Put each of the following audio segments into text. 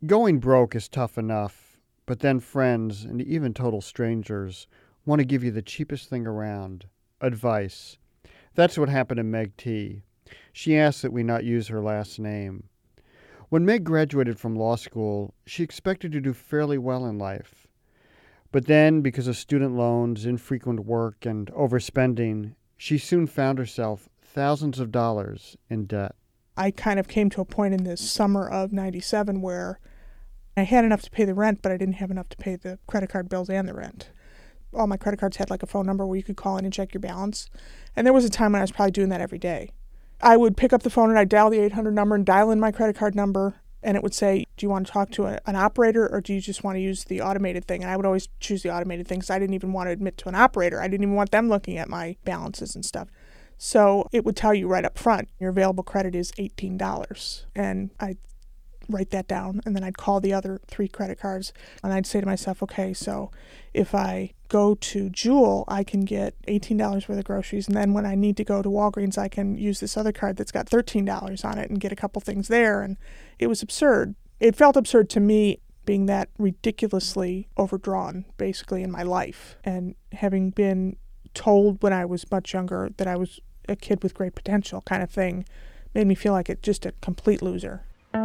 Going broke is tough enough, but then friends and even total strangers want to give you the cheapest thing around, advice. That's what happened to Meg T. She asked that we not use her last name. When Meg graduated from law school, she expected to do fairly well in life. But then, because of student loans, infrequent work, and overspending, she soon found herself thousands of dollars in debt. I kind of came to a point in the summer of 97 where I had enough to pay the rent, but I didn't have enough to pay the credit card bills and the rent. All my credit cards had like a phone number where you could call in and check your balance. And there was a time when I was probably doing that every day. I would pick up the phone and I'd dial the 800 number and dial in my credit card number, and it would say, do you want to talk to an operator or do you just want to use the automated thing? And I would always choose the automated thing because I didn't even want to admit to an operator. I didn't even want them looking at my balances and stuff. So it would tell you right up front, your available credit is $18. And I'd write that down, and then I'd call the other 3 credit cards, and I'd say to myself, okay, so if I go to Jewel, I can get $18 worth of groceries, and then when I need to go to Walgreens, I can use this other card that's got $13 on it and get a couple things there. And it was absurd. It felt absurd to me being that ridiculously overdrawn, basically, in my life, and having been told when I was much younger that I was a kid with great potential kind of thing made me feel like just a complete loser.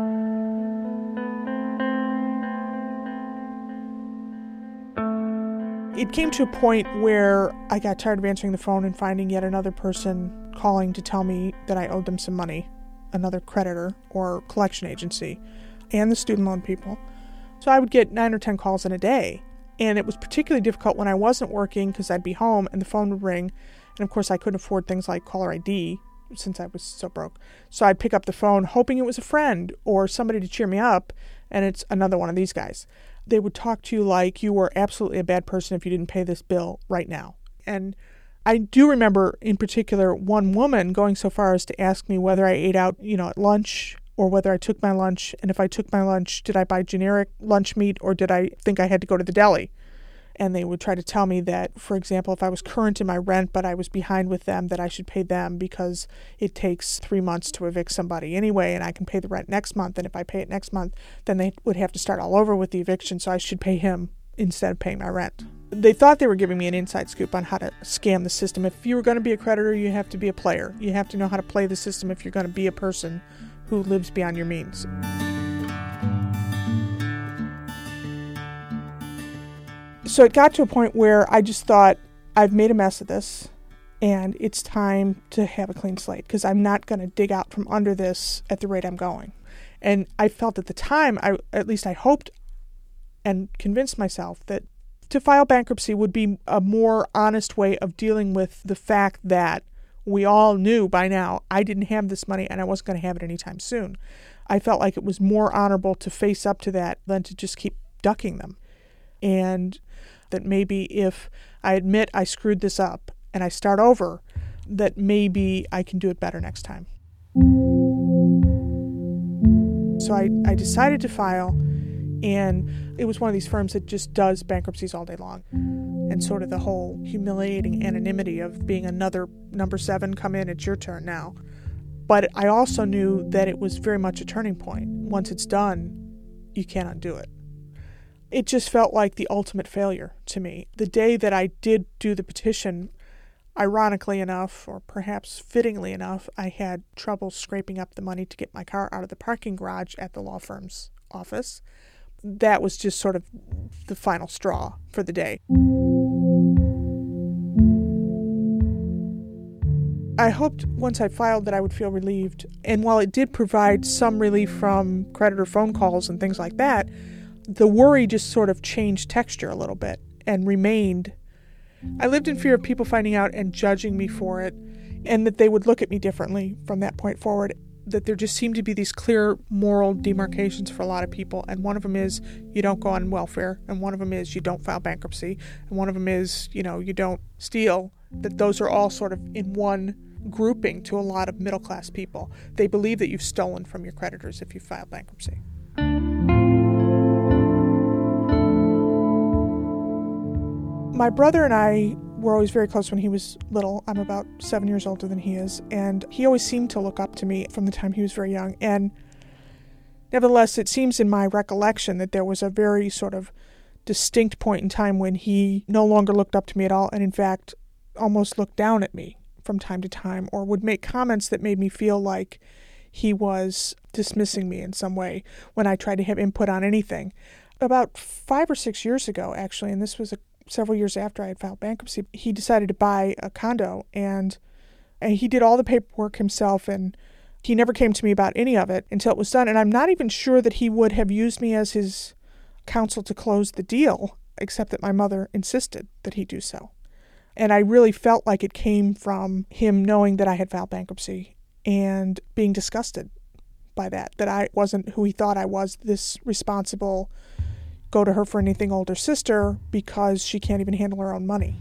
It came to a point where I got tired of answering the phone and finding yet another person calling to tell me that I owed them some money, another creditor or collection agency, and the student loan people. So I would get 9 or 10 calls in a day. And it was particularly difficult when I wasn't working because I'd be home and the phone would ring. And of course I couldn't afford things like caller ID since I was so broke. So I'd pick up the phone hoping it was a friend or somebody to cheer me up, and it's another one of these guys. They would talk to you like you were absolutely a bad person if you didn't pay this bill right now. And I do remember in particular one woman going so far as to ask me whether I ate out, at lunch, or whether I took my lunch, and if I took my lunch, did I buy generic lunch meat or did I think I had to go to the deli? And they would try to tell me that, for example, if I was current in my rent but I was behind with them, that I should pay them because it takes 3 months to evict somebody anyway, and I can pay the rent next month, and if I pay it next month, then they would have to start all over with the eviction, so I should pay him instead of paying my rent. They thought they were giving me an inside scoop on how to scam the system. If you were going to be a creditor, you have to be a player. You have to know how to play the system if you're going to be a person who lives beyond your means. So it got to a point where I just thought, I've made a mess of this, and it's time to have a clean slate, because I'm not going to dig out from under this at the rate I'm going. And I felt at the time, at least I hoped and convinced myself that to file bankruptcy would be a more honest way of dealing with the fact that we all knew by now I didn't have this money and I wasn't going to have it anytime soon. I felt like it was more honorable to face up to that than to just keep ducking them. And that maybe if I admit I screwed this up and I start over, that maybe I can do it better next time. So I decided to file, and it was one of these firms that just does bankruptcies all day long. And sort of the whole humiliating anonymity of being another number 7, come in, it's your turn now. But I also knew that it was very much a turning point. Once it's done, you can't undo it. It just felt like the ultimate failure to me. The day that I did do the petition, ironically enough, or perhaps fittingly enough, I had trouble scraping up the money to get my car out of the parking garage at the law firm's office. That was just sort of the final straw for the day. I hoped once I filed that I would feel relieved. And while it did provide some relief from creditor phone calls and things like that, the worry just sort of changed texture a little bit and remained. I lived in fear of people finding out and judging me for it, and that they would look at me differently from that point forward, that there just seemed to be these clear moral demarcations for a lot of people, and one of them is you don't go on welfare, and one of them is you don't file bankruptcy, and one of them is, you don't steal, that those are all sort of in one grouping to a lot of middle-class people. They believe that you've stolen from your creditors if you file bankruptcy. My brother and I were always very close when he was little. I'm about 7 years older than he is, and he always seemed to look up to me from the time he was very young. And Nevertheless, it seems in my recollection that there was a very sort of distinct point in time when he no longer looked up to me at all, and in fact almost looked down at me from time to time, or would make comments that made me feel like he was dismissing me in some way when I tried to have input on anything. About 5 or 6 years ago, actually, and this was several years after I had filed bankruptcy, he decided to buy a condo, and he did all the paperwork himself, and he never came to me about any of it until it was done. And I'm not even sure that he would have used me as his counsel to close the deal, except that my mother insisted that he do so. And I really felt like it came from him knowing that I had filed bankruptcy and being disgusted by that I wasn't who he thought I was, this responsible, go to her for anything older sister because she can't even handle her own money.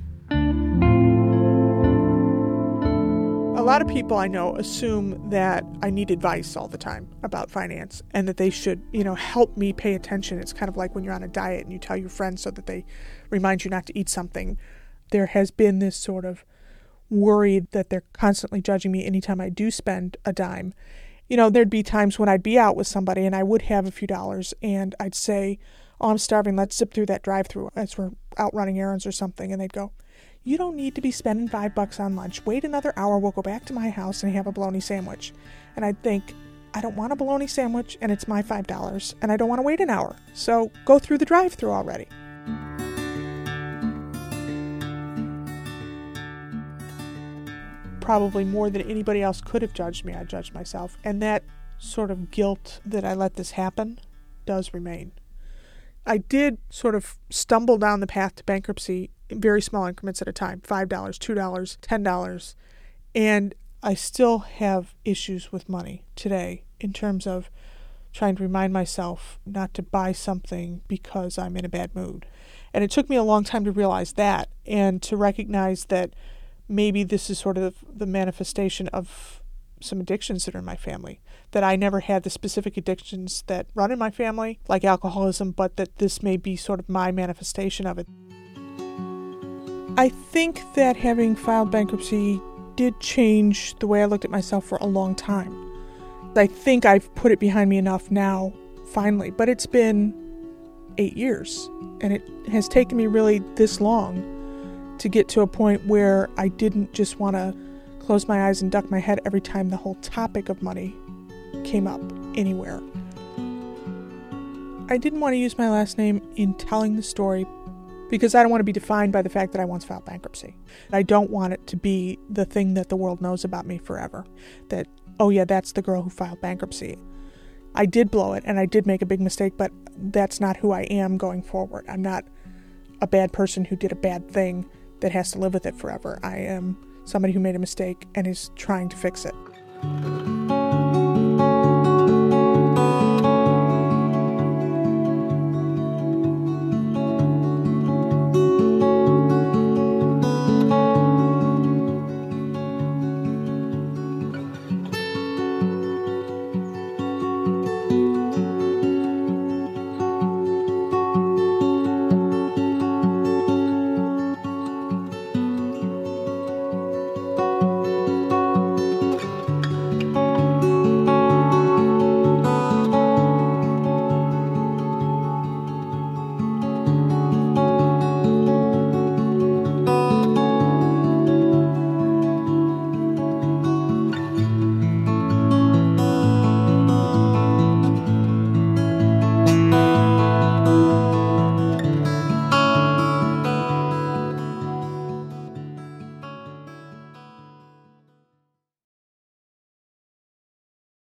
A lot of people I know assume that I need advice all the time about finance and that they should, help me pay attention. It's kind of like when you're on a diet and you tell your friends so that they remind you not to eat something. There has been this sort of worry that they're constantly judging me anytime I do spend a dime. There'd be times when I'd be out with somebody and I would have a few dollars and I'd say, "Oh, I'm starving, let's zip through that drive-thru," as we're out running errands or something. And they'd go, "You don't need to be spending $5 on lunch. Wait another hour, we'll go back to my house and have a bologna sandwich." And I'd think, I don't want a bologna sandwich and it's my $5 and I don't want to wait an hour. So go through the drive-thru already. Probably more than anybody else could have judged me, I judged myself. And that sort of guilt that I let this happen does remain. I did sort of stumble down the path to bankruptcy in very small increments at a time, $5, $2, $10. And I still have issues with money today in terms of trying to remind myself not to buy something because I'm in a bad mood. And it took me a long time to realize that and to recognize that maybe this is sort of the manifestation of some addictions that are in my family, that I never had the specific addictions that run in my family, like alcoholism, but that this may be sort of my manifestation of it. I think that having filed bankruptcy did change the way I looked at myself for a long time. I think I've put it behind me enough now, finally, but it's been 8 years, and it has taken me really this long to get to a point where I didn't just want to close my eyes and duck my head every time the whole topic of money came up anywhere. I didn't want to use my last name in telling the story because I don't want to be defined by the fact that I once filed bankruptcy. I don't want it to be the thing that the world knows about me forever. That, oh yeah, that's the girl who filed bankruptcy. I did blow it and I did make a big mistake, but that's not who I am going forward. I'm not a bad person who did a bad thing that has to live with it forever. I am somebody who made a mistake and is trying to fix it.